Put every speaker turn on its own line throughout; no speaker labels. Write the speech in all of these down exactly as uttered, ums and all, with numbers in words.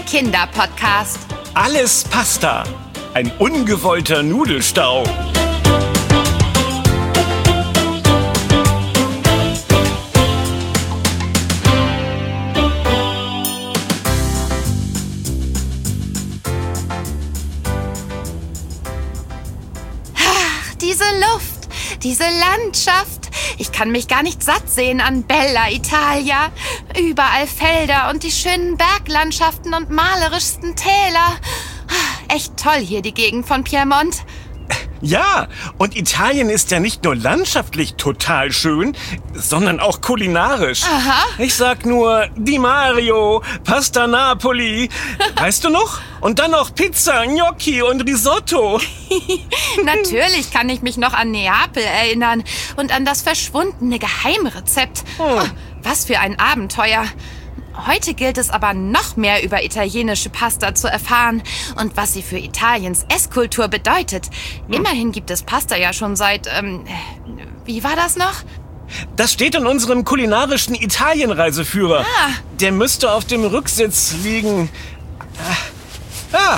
Kinderpodcast.
Alles Pasta. Ein ungewollter Nudelstau.
Ach, diese Luft, diese Landschaft. Ich kann mich gar nicht satt sehen an Bella Italia. Überall Felder und die schönen Berglandschaften und malerischsten Täler. Echt toll hier die Gegend von Piemont.
Ja, und Italien ist ja nicht nur landschaftlich total schön, sondern auch kulinarisch.
Aha.
Ich sag nur Di Mario, Pasta Napoli, weißt du noch? Und dann noch Pizza, Gnocchi und Risotto.
Natürlich kann ich mich noch an Neapel erinnern und an das verschwundene Geheimrezept.
Hm.
Was für ein Abenteuer. Heute gilt es aber noch mehr über italienische Pasta zu erfahren und was sie für Italiens Esskultur bedeutet.
Hm.
Immerhin gibt es Pasta ja schon seit, ähm, wie war das noch?
Das steht in unserem kulinarischen Italienreiseführer.
Ah.
Der müsste auf dem Rücksitz liegen. Ah.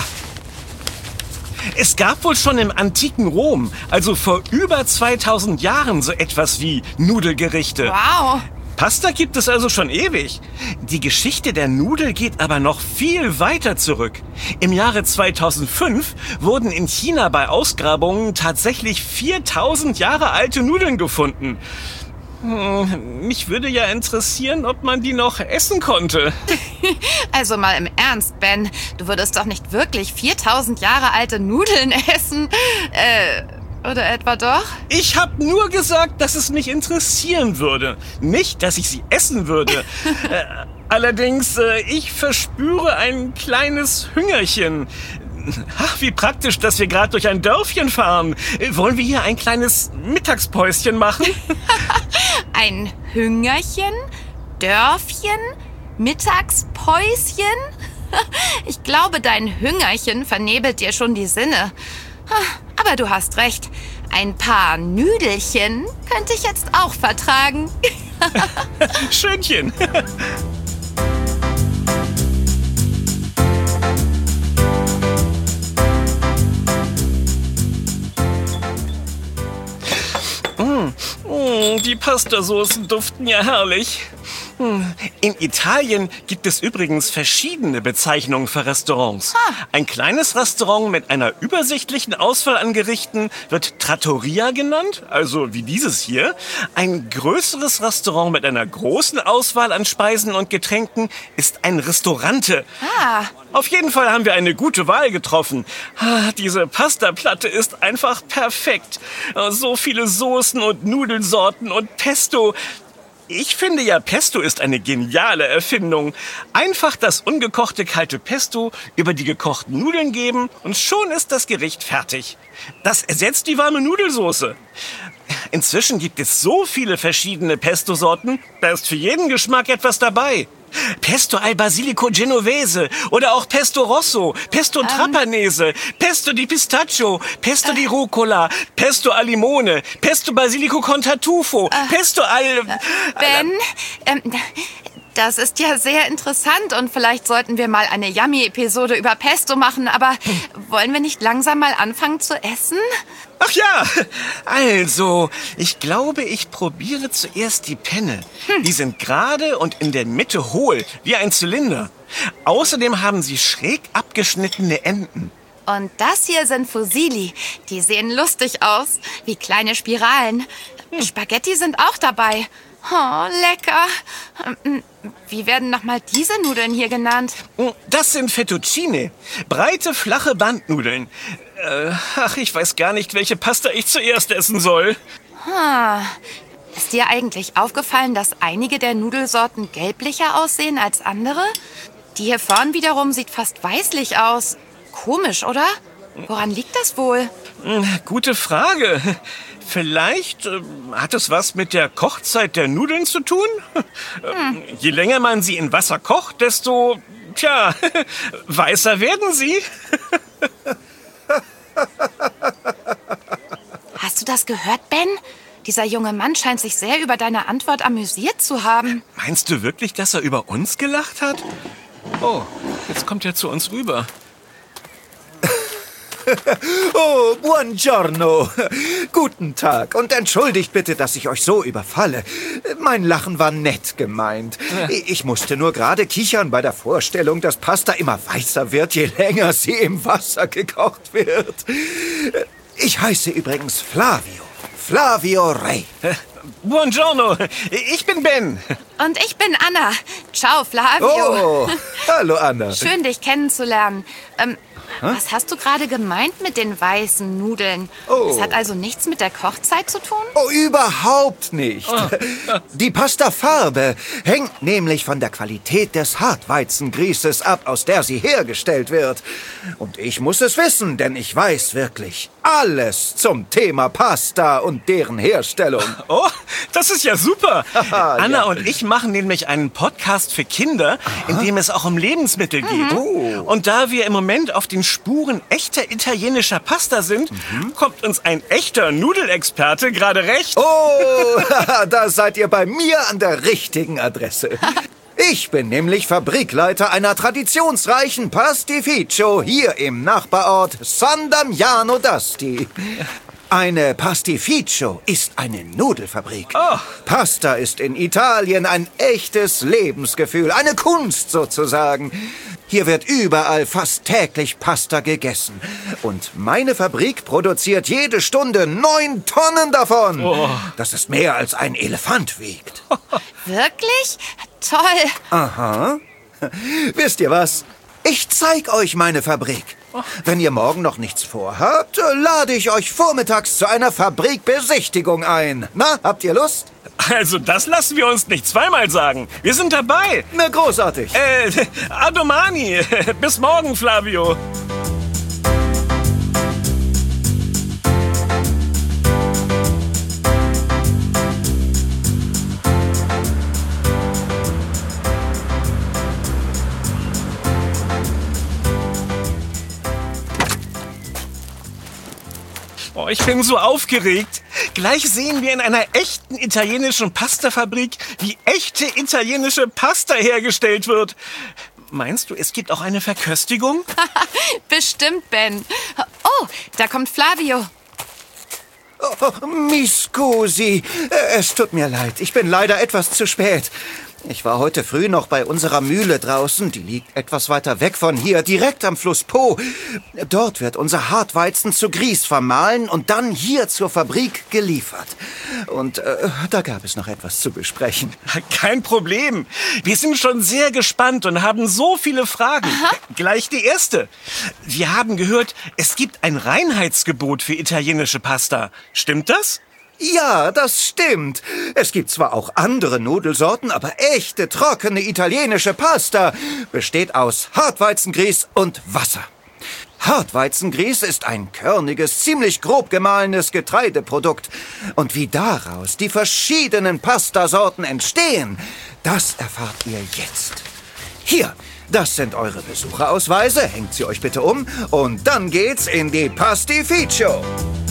Es gab wohl schon im antiken Rom, also vor über zweitausend Jahren, so etwas wie Nudelgerichte.
Wow.
Pasta gibt es also schon ewig. Die Geschichte der Nudel geht aber noch viel weiter zurück. Im Jahre zweitausendfünf wurden in China bei Ausgrabungen tatsächlich viertausend Jahre alte Nudeln gefunden. Hm, mich würde ja interessieren, ob man die noch essen konnte.
Also mal im Ernst, Ben. Du würdest doch nicht wirklich viertausend Jahre alte Nudeln essen? Äh... Oder etwa doch?
Ich habe nur gesagt, dass es mich interessieren würde. Nicht, dass ich sie essen würde. äh, allerdings, äh, ich verspüre ein kleines Hüngerchen. Ach, wie praktisch, dass wir gerade durch ein Dörfchen fahren. Äh, wollen wir hier ein kleines Mittagspäuschen machen?
Ein Hüngerchen? Dörfchen? Mittagspäuschen? Ich glaube, dein Hüngerchen vernebelt dir schon die Sinne. Aber du hast recht. Ein paar Nüdelchen könnte ich jetzt auch vertragen.
Schönchen. mm, mm, die Pastasoßen duften ja herrlich. In Italien gibt es übrigens verschiedene Bezeichnungen für Restaurants.
Ah.
Ein kleines Restaurant mit einer übersichtlichen Auswahl an Gerichten wird Trattoria genannt, also wie dieses hier. Ein größeres Restaurant mit einer großen Auswahl an Speisen und Getränken ist ein Restaurante.
Ah.
Auf jeden Fall haben wir eine gute Wahl getroffen. Ah, diese Pastaplatte ist einfach perfekt. So viele Soßen und Nudelsorten und Pesto. Ich finde ja, Pesto ist eine geniale Erfindung. Einfach das ungekochte kalte Pesto über die gekochten Nudeln geben und schon ist das Gericht fertig. Das ersetzt die warme Nudelsoße. Inzwischen gibt es so viele verschiedene Pesto-Sorten, da ist für jeden Geschmack etwas dabei. Pesto al Basilico Genovese oder auch Pesto Rosso, Pesto
Ähm.
Trapanese, Pesto di Pistaccio, Pesto di Rucola, Pesto al Limone, Pesto Basilico con Tartufo, Pesto al...
Ben, ähm, das ist ja sehr interessant und vielleicht sollten wir mal eine Yummy-Episode über Pesto machen, aber wollen wir nicht langsam mal anfangen zu essen?
Ach ja, also, ich glaube, ich probiere zuerst die Penne. Die sind gerade und in der Mitte hohl, wie ein Zylinder. Außerdem haben sie schräg abgeschnittene Enden.
Und das hier sind Fusilli. Die sehen lustig aus, wie kleine Spiralen. Spaghetti sind auch dabei. Oh, lecker. Wie werden nochmal diese Nudeln hier genannt?
Das sind Fettuccine. Breite, flache Bandnudeln. Äh, ach, ich weiß gar nicht, welche Pasta ich zuerst essen soll.
Ah, ist dir eigentlich aufgefallen, dass einige der Nudelsorten gelblicher aussehen als andere? Die hier vorn wiederum sieht fast weißlich aus. Komisch, oder? Woran liegt das wohl?
Gute Frage. Vielleicht äh, hat es was mit der Kochzeit der Nudeln zu tun? Hm. Je länger man sie in Wasser kocht, desto, tja, weißer werden sie.
Hast du das gehört, Ben? Dieser junge Mann scheint sich sehr über deine Antwort amüsiert zu haben.
Meinst du wirklich, dass er über uns gelacht hat? Oh, jetzt kommt er zu uns rüber.
Oh, buongiorno. Guten Tag und entschuldigt bitte, dass ich euch so überfalle. Mein Lachen war nett gemeint. Ich musste nur gerade kichern bei der Vorstellung, dass Pasta immer weißer wird, je länger sie im Wasser gekocht wird. Ich heiße übrigens Flavio. Flavio Rey.
Buongiorno, ich bin Ben.
Und ich bin Anna. Ciao, Flavio.
Oh, hallo Anna.
Schön, dich kennenzulernen. Ähm, was hast du gerade gemeint mit den weißen Nudeln?
Oh.
Das hat also nichts mit der Kochzeit zu tun?
Oh, überhaupt nicht. Die Pastafarbe hängt nämlich von der Qualität des Hartweizengrießes ab, aus der sie hergestellt wird. Und ich muss es wissen, denn ich weiß wirklich alles zum Thema Pasta und deren Herstellung.
Oh, das ist ja super.
Aha,
Anna
ja.
und ich machen nämlich einen Podcast für Kinder, in dem es auch um Lebensmittel geht.
Oh.
Und da wir im Moment auf den Spuren echter italienischer Pasta sind,
Mhm.
kommt uns ein echter Nudelexperte gerade recht.
Oh, da seid ihr bei mir an der richtigen Adresse. Ich bin nämlich Fabrikleiter einer traditionsreichen Pastificio hier im Nachbarort San Damiano d'Asti. Eine Pastificio ist eine Nudelfabrik.
Oh.
Pasta ist in Italien ein echtes Lebensgefühl, eine Kunst sozusagen. Hier wird überall fast täglich Pasta gegessen. Und meine Fabrik produziert jede Stunde neun Tonnen davon.
Oh.
Das ist mehr als ein Elefant wiegt.
Wirklich? Toll.
Aha. Wisst ihr was? Ich zeig euch meine Fabrik. Wenn ihr morgen noch nichts vorhabt, lade ich euch vormittags zu einer Fabrikbesichtigung ein. Na, habt ihr Lust?
Also das lassen wir uns nicht zweimal sagen. Wir sind dabei.
Na, großartig.
Äh, Adomani. Bis morgen, Flavio. Oh, ich bin so aufgeregt. Gleich sehen wir in einer echten italienischen Pastafabrik, wie echte italienische Pasta hergestellt wird. Meinst du, es gibt auch eine Verköstigung?
Bestimmt, Ben. Oh, da kommt Flavio.
Oh, mi scusi. Es tut mir leid. Ich bin leider etwas zu spät. Ich war heute früh noch bei unserer Mühle draußen. Die liegt etwas weiter weg von hier, direkt am Fluss Po. Dort wird unser Hartweizen zu Grieß vermahlen und dann hier zur Fabrik geliefert. Und äh, da gab es noch etwas zu besprechen.
Kein Problem. Wir sind schon sehr gespannt und haben so viele Fragen.
Aha.
Gleich die erste. Wir haben gehört, es gibt ein Reinheitsgebot für italienische Pasta. Stimmt das?
Ja, das stimmt. Es gibt zwar auch andere Nudelsorten, aber echte, trockene italienische Pasta besteht aus Hartweizengrieß und Wasser. Hartweizengrieß ist ein körniges, ziemlich grob gemahlenes Getreideprodukt. Und wie daraus die verschiedenen Pastasorten entstehen, das erfahrt ihr jetzt. Hier, das sind eure Besucherausweise. Hängt sie euch bitte um. Und dann geht's in die Pastificio.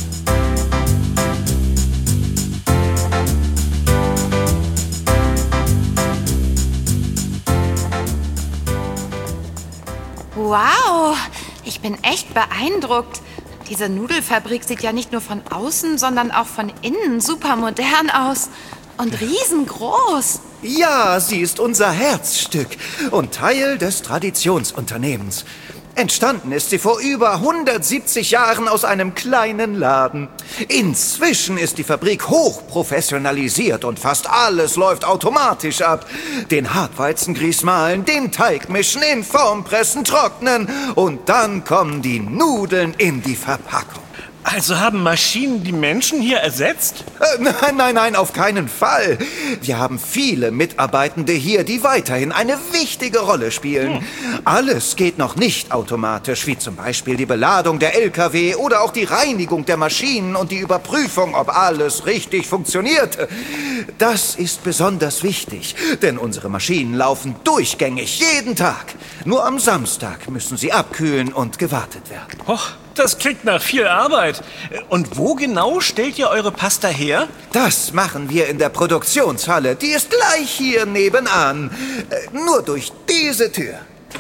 Wow, ich bin echt beeindruckt. Diese Nudelfabrik sieht ja nicht nur von außen, sondern auch von innen super modern aus. Und riesengroß.
Ja, sie ist unser Herzstück und Teil des Traditionsunternehmens. Entstanden ist sie vor über hundertsiebzig Jahren aus einem kleinen Laden. Inzwischen ist die Fabrik hochprofessionalisiert und fast alles läuft automatisch ab. Den Hartweizengrieß mahlen, den Teig mischen, in Form pressen, trocknen und dann kommen die Nudeln in die Verpackung.
Also haben Maschinen die Menschen hier ersetzt?
Äh, nein, nein, nein, auf keinen Fall. Wir haben viele Mitarbeitende hier, die weiterhin eine wichtige Rolle spielen. Hm. Alles geht noch nicht automatisch, wie zum Beispiel die Beladung der L K W oder auch die Reinigung der Maschinen und die Überprüfung, ob alles richtig funktioniert. Das ist besonders wichtig, denn unsere Maschinen laufen durchgängig jeden Tag. Nur am Samstag müssen sie abkühlen und gewartet werden.
Och, das klingt nach viel Arbeit. Und wo genau stellt ihr eure Pasta her?
Das machen wir in der Produktionshalle. Die ist gleich hier nebenan. Äh, nur durch diese Tür.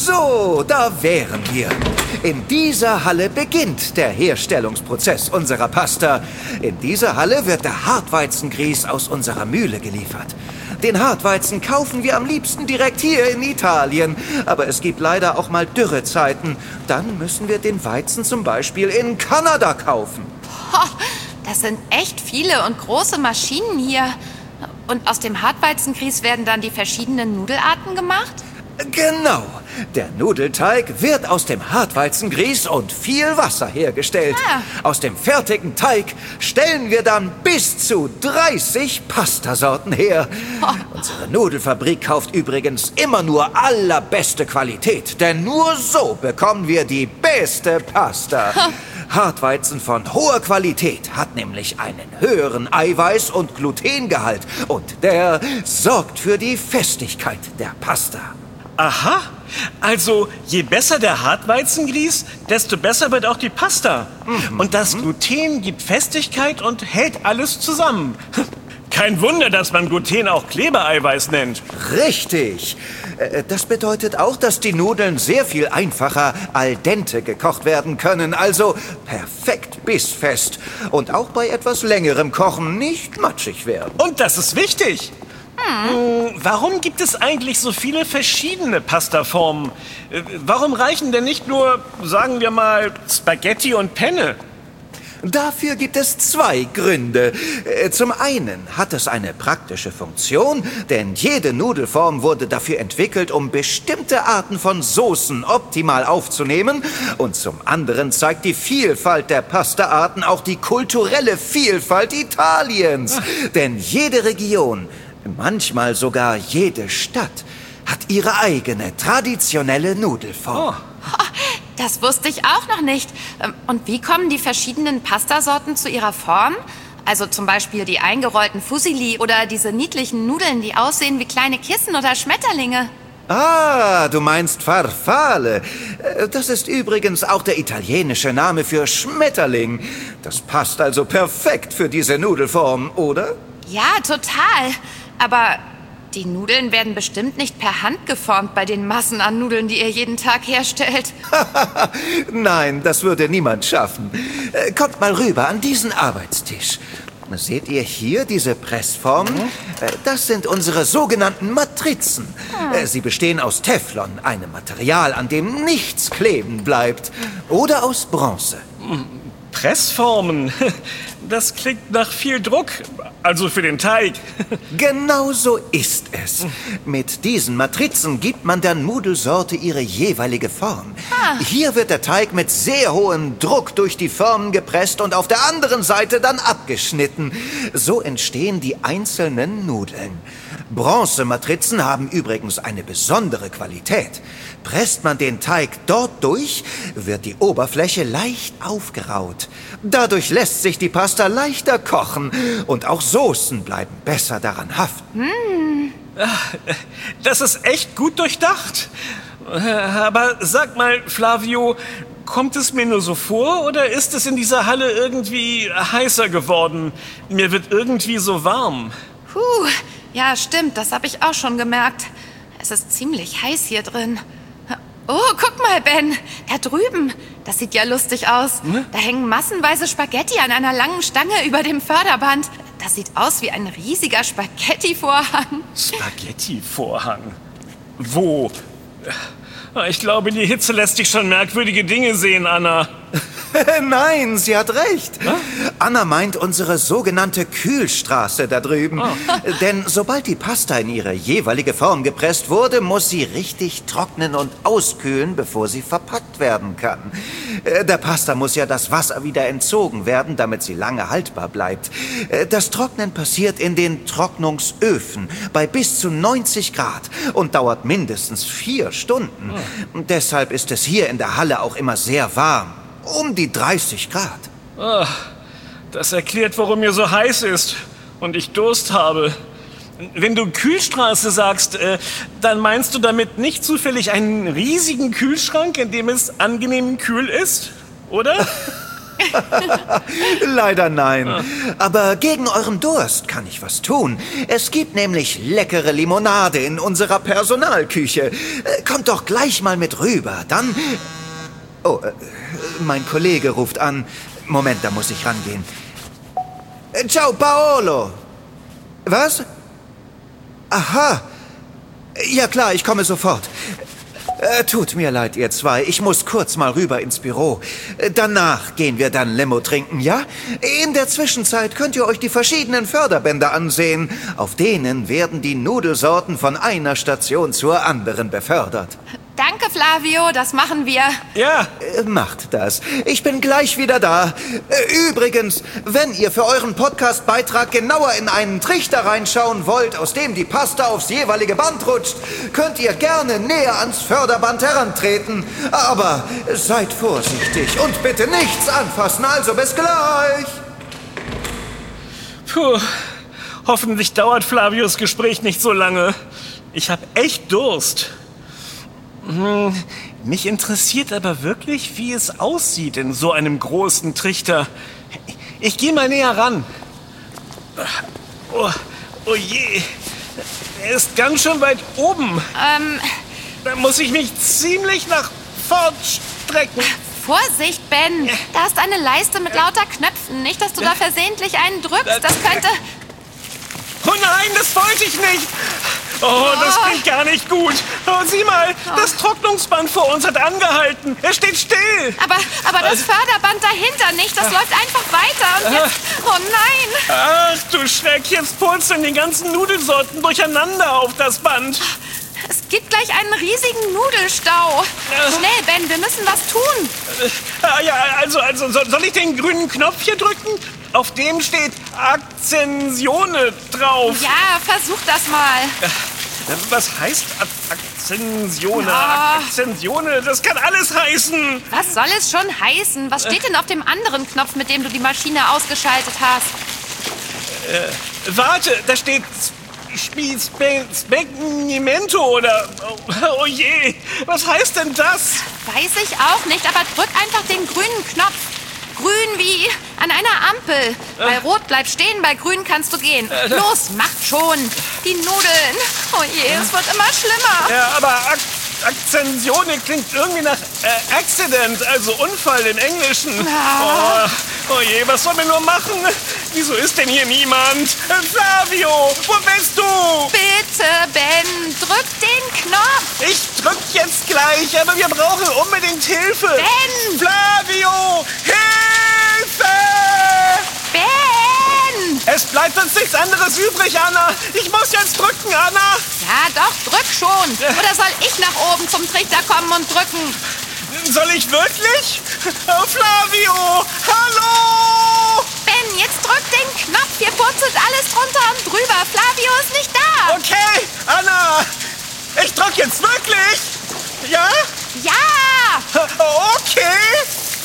So, da wären wir. In dieser Halle beginnt der Herstellungsprozess unserer Pasta. In dieser Halle wird der Hartweizengrieß aus unserer Mühle geliefert. Den Hartweizen kaufen wir am liebsten direkt hier in Italien. Aber es gibt leider auch mal Dürrezeiten. Dann müssen wir den Weizen zum Beispiel in Kanada kaufen.
Boah, das sind echt viele und große Maschinen hier. Und aus dem Hartweizengrieß werden dann die verschiedenen Nudelarten gemacht?
Genau. Der Nudelteig wird aus dem Hartweizengrieß und viel Wasser hergestellt.
Ah.
Aus dem fertigen Teig stellen wir dann bis zu dreißig Pastasorten her.
Oh.
Unsere Nudelfabrik kauft übrigens immer nur allerbeste Qualität, denn nur so bekommen wir die beste Pasta.
Ha.
Hartweizen von hoher Qualität hat nämlich einen höheren Eiweiß- und Glutengehalt und der sorgt für die Festigkeit der Pasta.
Aha, also je besser der Hartweizengrieß, desto besser wird auch die Pasta. Mhm. Und das Gluten gibt Festigkeit und hält alles zusammen. Kein Wunder, dass man Gluten auch Klebereiweiß nennt.
Richtig. Das bedeutet auch, dass die Nudeln sehr viel einfacher al dente gekocht werden können. Also perfekt bissfest. Und auch bei etwas längerem Kochen nicht matschig werden.
Und das ist wichtig. Hm. Warum gibt es eigentlich so viele verschiedene Pastaformen? Warum reichen denn nicht nur, sagen wir mal, Spaghetti und Penne?
Dafür gibt es zwei Gründe. Zum einen hat es eine praktische Funktion, denn jede Nudelform wurde dafür entwickelt, um bestimmte Arten von Soßen optimal aufzunehmen. Und zum anderen zeigt die Vielfalt der Pastaarten auch die kulturelle Vielfalt Italiens. Ach. Denn jede Region, manchmal sogar jede Stadt, hat ihre eigene traditionelle Nudelform.
Oh.
Das wusste ich auch noch nicht. Und wie kommen die verschiedenen Pastasorten zu ihrer Form? Also zum Beispiel die eingerollten Fusilli oder diese niedlichen Nudeln, die aussehen wie kleine Kissen oder Schmetterlinge.
Ah, du meinst Farfalle. Das ist übrigens auch der italienische Name für Schmetterling. Das passt also perfekt für diese Nudelform, oder?
Ja, total. Aber die Nudeln werden bestimmt nicht per Hand geformt bei den Massen an Nudeln, die ihr jeden Tag herstellt.
Nein, das würde niemand schaffen. Kommt mal rüber an diesen Arbeitstisch. Seht ihr hier diese Pressformen? Das sind unsere sogenannten Matrizen. Hm. Sie bestehen aus Teflon, einem Material, an dem nichts kleben bleibt. Oder aus Bronze.
Pressformen? Das klingt nach viel Druck. Also für den Teig.
Genau so ist es. Mit diesen Matrizen gibt man der Nudelsorte ihre jeweilige Form. Ah. Hier wird der Teig mit sehr hohem Druck durch die Formen gepresst und auf der anderen Seite dann abgeschnitten. So entstehen die einzelnen Nudeln. Bronzematrizen haben übrigens eine besondere Qualität. Presst man den Teig dort durch, wird die Oberfläche leicht aufgeraut. Dadurch lässt sich die Pasta leichter kochen und auch Soßen bleiben besser daran haften.
Mm.
Das ist echt gut durchdacht. Aber sag mal, Flavio, kommt es mir nur so vor oder ist es in dieser Halle irgendwie heißer geworden? Mir wird irgendwie so warm.
Puh, ja stimmt, das habe ich auch schon gemerkt. Es ist ziemlich heiß hier drin. Oh, guck mal, Ben, da drüben. Das sieht ja lustig aus. Hm? Da hängen massenweise Spaghetti an einer langen Stange über dem Förderband. Das sieht aus wie ein riesiger Spaghetti-Vorhang.
Spaghetti-Vorhang? Wo? Ich glaube, die Hitze lässt dich schon merkwürdige Dinge sehen, Anna.
Nein, sie hat recht. Hä? Anna meint unsere sogenannte Kühlstraße da drüben. Oh. Denn sobald die Pasta in ihre jeweilige Form gepresst wurde, muss sie richtig trocknen und auskühlen, bevor sie verpackt werden kann. Der Pasta muss ja das Wasser wieder entzogen werden, damit sie lange haltbar bleibt. Das Trocknen passiert in den Trocknungsöfen bei bis zu neunzig Grad und dauert mindestens vier Stunden. Oh. Deshalb ist es hier in der Halle auch immer sehr warm. Um die dreißig Grad.
Oh, das erklärt, warum mir so heiß ist und ich Durst habe. Wenn du Kühlstraße sagst, äh, dann meinst du damit nicht zufällig einen riesigen Kühlschrank, in dem es angenehm kühl ist, oder?
Leider nein. Aber gegen euren Durst kann ich was tun. Es gibt nämlich leckere Limonade in unserer Personalküche. Äh, Kommt doch gleich mal mit rüber. Dann... Oh, äh, mein Kollege ruft an. Moment, da muss ich rangehen. Äh, Ciao, Paolo. Was? Aha. Ja klar, ich komme sofort. Äh, tut mir leid, ihr zwei. Ich muss kurz mal rüber ins Büro. Äh, danach gehen wir dann Limo trinken, ja? In der Zwischenzeit könnt ihr euch die verschiedenen Förderbänder ansehen. Auf denen werden die Nudelsorten von einer Station zur anderen befördert.
Danke, Flavio, das machen wir.
Ja.
Äh, macht das. Ich bin gleich wieder da. Äh, übrigens, wenn ihr für euren Podcast-Beitrag genauer in einen Trichter reinschauen wollt, aus dem die Pasta aufs jeweilige Band rutscht, könnt ihr gerne näher ans Förderband herantreten. Aber seid vorsichtig und bitte nichts anfassen, also bis gleich.
Puh. Hoffentlich dauert Flavios Gespräch nicht so lange. Ich habe echt Durst. Hm, mich interessiert aber wirklich, wie es aussieht in so einem großen Trichter. Ich gehe mal näher ran. Oh, oh je, er ist ganz schön weit oben.
Ähm,
Da muss ich mich ziemlich nach vorn strecken.
Vorsicht, Ben. Da ist eine Leiste mit lauter Knöpfen. Nicht, dass du da versehentlich einen drückst. Das könnte...
Oh nein, das wollte ich nicht. Oh, das klingt gar nicht gut. Oh, sieh mal, das Trocknungsband vor uns hat angehalten. Er steht still.
Aber, aber das Förderband dahinter nicht. Das läuft einfach weiter. Und jetzt... Oh nein.
Ach du Schreck, jetzt purzeln die ganzen Nudelsorten durcheinander auf das Band.
Es gibt gleich einen riesigen Nudelstau. Schnell, Ben, wir müssen was tun.
Ah, ja, also, also soll soll ich den grünen Knopf hier drücken? Auf dem steht Akzensione drauf.
Ja, versuch das mal.
Was heißt Ak Akzensione?
Ja.
Akzensione, das kann alles heißen.
Was soll es schon heißen? Was steht denn auf dem anderen Knopf, mit dem du die Maschine ausgeschaltet hast?
Warte, da steht Spegnimento oder... Oh, oh je, was heißt denn das?
Weiß ich auch nicht, aber drück einfach den grünen Knopf. Grün wie an einer Ampel. Bei Rot bleib stehen, bei Grün kannst du gehen. Los, macht schon. Die Nudeln. Oh je, es wird immer schlimmer.
Ja, aber Ak Akzensione klingt irgendwie nach äh, Accident, also Unfall im Englischen.
Ah.
Oh, oh je, was sollen wir nur machen? Wieso ist denn hier niemand? Äh, Flavio, wo bist du?
Bitte, Ben, drück den Knopf.
Ich drück jetzt gleich, aber wir brauchen unbedingt Hilfe.
Ben!
Flavio, Hilfe!
Ben!
Es bleibt uns nichts anderes übrig, Anna. Ich muss jetzt drücken, Anna.
Ja, doch, drück schon. Oder soll ich nach oben zum Trichter kommen und drücken?
Soll ich wirklich? Oh, Flavio, hallo!
Ben, jetzt drück den Knopf. Hier purzelt alles drunter und drüber. Flavio ist nicht da.
Okay, Anna, ich drück jetzt wirklich. Ja?
Ja!
Okay.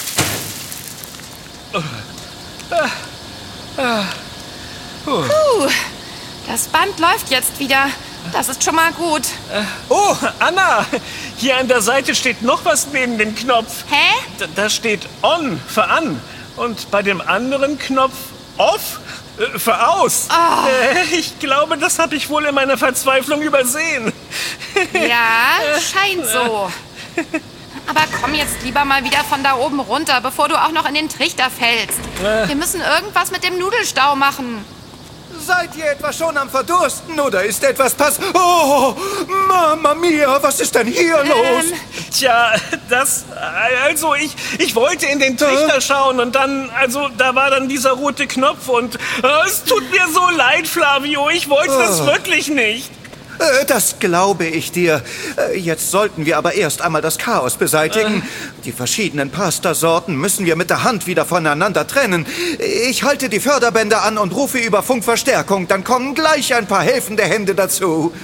Puh, das Band läuft jetzt wieder. Das ist schon mal gut.
Oh, Anna, hier an der Seite steht noch was neben dem Knopf.
Hä?
Da, da steht On für an und bei dem anderen Knopf Off äh, für aus.
Oh.
Äh, ich glaube, das habe ich wohl in meiner Verzweiflung übersehen.
Ja, scheint so. Aber komm jetzt lieber mal wieder von da oben runter, bevor du auch noch in den Trichter fällst. Wir müssen irgendwas mit dem Nudelstau machen.
Seid ihr etwa schon am Verdursten oder ist etwas pass... Oh, Mama mia, was ist denn hier
Ähm,
los?
Tja, das, also ich, ich wollte in den Trichter schauen und dann, also da war dann dieser rote Knopf und äh, es tut mir so leid, Flavio, ich wollte das wirklich nicht.
Äh, Das glaube ich dir. Äh, Jetzt sollten wir aber erst einmal das Chaos beseitigen. Die verschiedenen Pastasorten müssen wir mit der Hand wieder voneinander trennen. Ich halte die Förderbänder an und rufe über Funk Verstärkung. Dann kommen gleich ein paar helfende Hände dazu.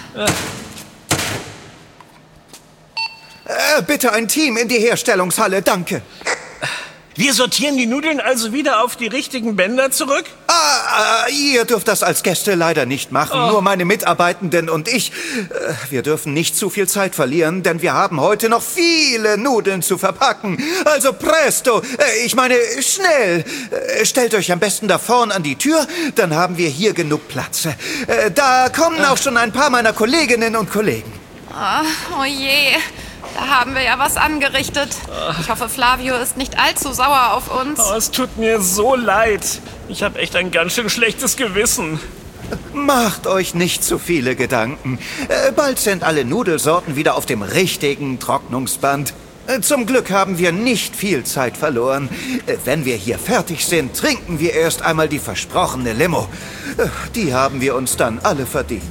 Äh, bitte ein Team in die Herstellungshalle, danke.
Wir sortieren die Nudeln also wieder auf die richtigen Bänder zurück?
Ah, Äh, ihr dürft das als Gäste leider nicht machen. Oh. Nur meine Mitarbeitenden und ich. Äh, wir dürfen nicht zu viel Zeit verlieren, denn wir haben heute noch viele Nudeln zu verpacken. Also presto, äh, ich meine schnell. Äh, stellt euch am besten da vorn an die Tür, dann haben wir hier genug Platz. Äh, da kommen auch schon ein paar meiner Kolleginnen und Kollegen.
Oh, oh je, da haben wir ja was angerichtet. Ich hoffe, Flavio ist nicht allzu sauer auf uns.
Oh, es tut mir so leid. Ich habe echt ein ganz schön schlechtes Gewissen.
Macht euch nicht zu viele Gedanken. Äh, bald sind alle Nudelsorten wieder auf dem richtigen Trocknungsband. Äh, zum Glück haben wir nicht viel Zeit verloren. Äh, wenn wir hier fertig sind, trinken wir erst einmal die versprochene Limo. Äh, die haben wir uns dann alle verdient.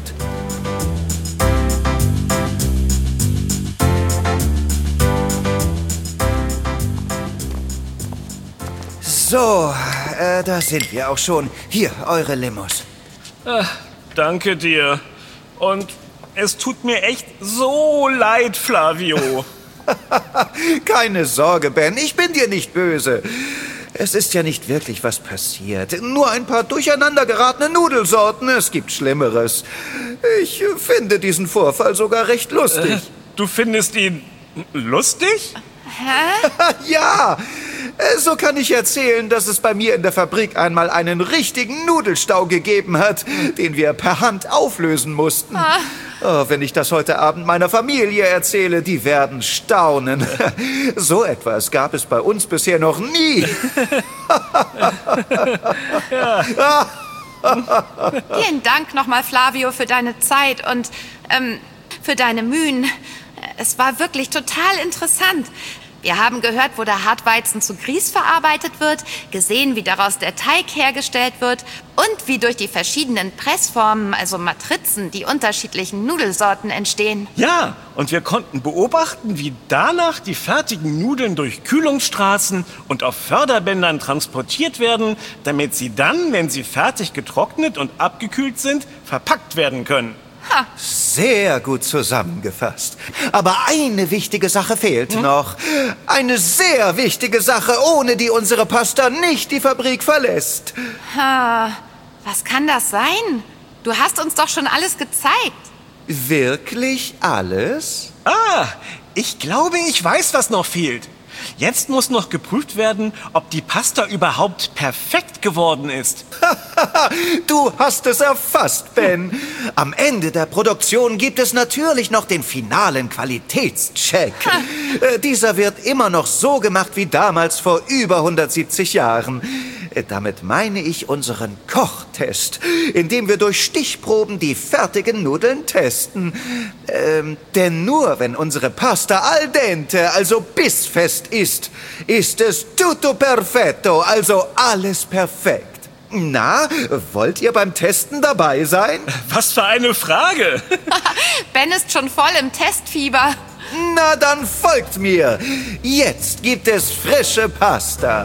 So, äh, da sind wir auch schon. Hier, eure Limos.
Ach, danke dir. Und es tut mir echt so leid, Flavio.
Keine Sorge, Ben, ich bin dir nicht böse. Es ist ja nicht wirklich was passiert. Nur ein paar durcheinander geratene Nudelsorten. Es gibt Schlimmeres. Ich finde diesen Vorfall sogar recht lustig. Äh,
du findest ihn lustig?
Hä?
Ja! So kann ich erzählen, dass es bei mir in der Fabrik einmal einen richtigen Nudelstau gegeben hat, den wir per Hand auflösen mussten. Ah. Oh, wenn ich das heute Abend meiner Familie erzähle, die werden staunen. So etwas gab es bei uns bisher noch nie.
Ja.
Vielen Dank nochmal, Flavio, für deine Zeit und ähm, für deine Mühen. Es war wirklich total interessant. Wir haben gehört, wo der Hartweizen zu Grieß verarbeitet wird, gesehen, wie daraus der Teig hergestellt wird und wie durch die verschiedenen Pressformen, also Matrizen, die unterschiedlichen Nudelsorten entstehen.
Ja, und wir konnten beobachten, wie danach die fertigen Nudeln durch Kühlungsstraßen und auf Förderbändern transportiert werden, damit sie dann, wenn sie fertig getrocknet und abgekühlt sind, verpackt werden können.
Ha.
Sehr gut zusammengefasst. Aber eine wichtige Sache fehlt hm? noch. Eine sehr wichtige Sache, ohne die unsere Pasta nicht die Fabrik verlässt.
Ha. Was kann das sein? Du hast uns doch schon alles gezeigt.
Wirklich alles?
Ah, ich glaube, ich weiß, was noch fehlt. Jetzt muss noch geprüft werden, ob die Pasta überhaupt perfekt geworden ist.
Du hast es erfasst, Ben. Am Ende der Produktion gibt es natürlich noch den finalen Qualitätscheck. Äh, dieser wird immer noch so gemacht wie damals vor über hundertsiebzig Jahren. Äh, damit meine ich unseren Kochtest, in dem wir durch Stichproben die fertigen Nudeln testen. Ähm, denn nur wenn unsere Pasta al dente, also bissfest ist, ist es tutto perfetto, also alles perfekt. Na, wollt ihr beim Testen dabei sein?
Was für eine Frage!
Ben ist schon voll im Testfieber.
Na, dann folgt mir. Jetzt gibt es frische Pasta.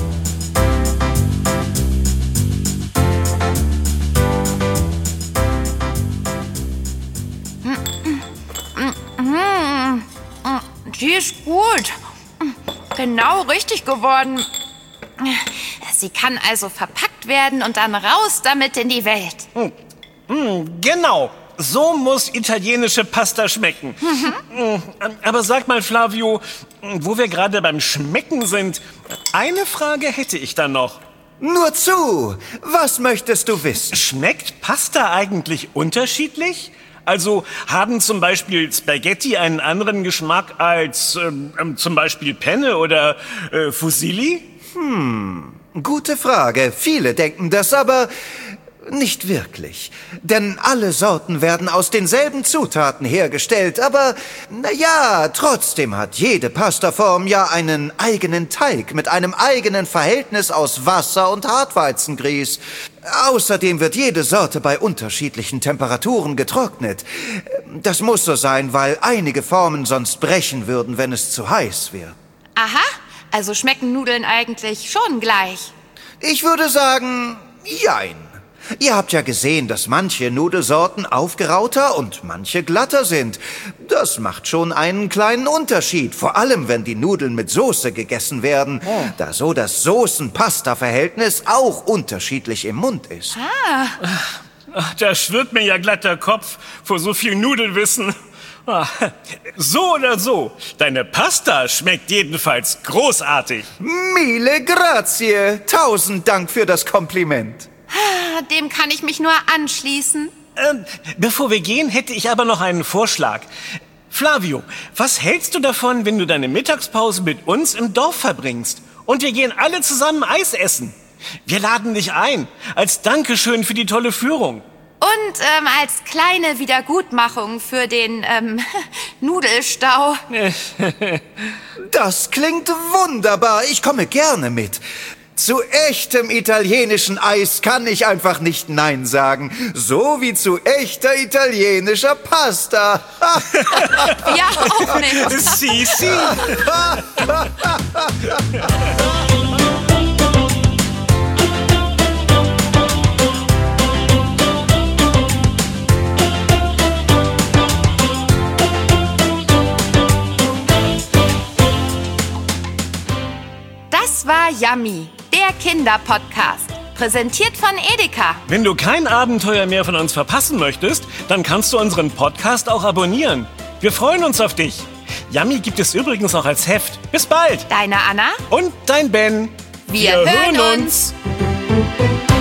Die ist gut. Genau richtig geworden. Sie kann also verpackt werden und dann raus damit in die Welt.
Hm. Hm, genau. So muss italienische Pasta schmecken. Mhm. Aber sag mal, Flavio, wo wir gerade beim Schmecken sind, eine Frage hätte ich dann noch.
Nur zu! Was möchtest du wissen?
Schmeckt Pasta eigentlich unterschiedlich? Also haben zum Beispiel Spaghetti einen anderen Geschmack als ähm, zum Beispiel Penne oder äh, Fusilli?
Hm, gute Frage. Viele denken das, aber nicht wirklich. Denn alle Sorten werden aus denselben Zutaten hergestellt. Aber, na ja, trotzdem hat jede Pastaform ja einen eigenen Teig mit einem eigenen Verhältnis aus Wasser und Hartweizengrieß. Außerdem wird jede Sorte bei unterschiedlichen Temperaturen getrocknet. Das muss so sein, weil einige Formen sonst brechen würden, wenn es zu heiß wird.
Aha, also schmecken Nudeln eigentlich schon gleich?
Ich würde sagen, jein. Ihr habt ja gesehen, dass manche Nudelsorten aufgerauter und manche glatter sind. Das macht schon einen kleinen Unterschied, vor allem wenn die Nudeln mit Soße gegessen werden, oh. da so das Soßen-Pasta-Verhältnis auch unterschiedlich im Mund ist.
Ah.
Ach, da schwirrt mir ja glatt der Kopf vor so viel Nudelwissen. So oder so, deine Pasta schmeckt jedenfalls großartig.
Mille grazie. Tausend Dank für das Kompliment.
Dem kann ich mich nur anschließen.
Ähm, bevor wir gehen, hätte ich aber noch einen Vorschlag. Flavio, was hältst du davon, wenn du deine Mittagspause mit uns im Dorf verbringst? Und wir gehen alle zusammen Eis essen. Wir laden dich ein, als Dankeschön für die tolle Führung.
Und ähm, als kleine Wiedergutmachung für den ähm, Nudelstau.
Das klingt wunderbar. Ich komme gerne mit. Zu echtem italienischen Eis kann ich einfach nicht Nein sagen. So wie zu echter italienischer Pasta.
Ja, auch nicht.
Si, si.
Das war Yummy, der Kinderpodcast, präsentiert von Edeka.
Wenn du kein Abenteuer mehr von uns verpassen möchtest, dann kannst du unseren Podcast auch abonnieren. Wir freuen uns auf dich. Yummy gibt es übrigens auch als Heft. Bis bald.
Deine Anna
und dein Ben.
Wir, Wir hören uns. uns.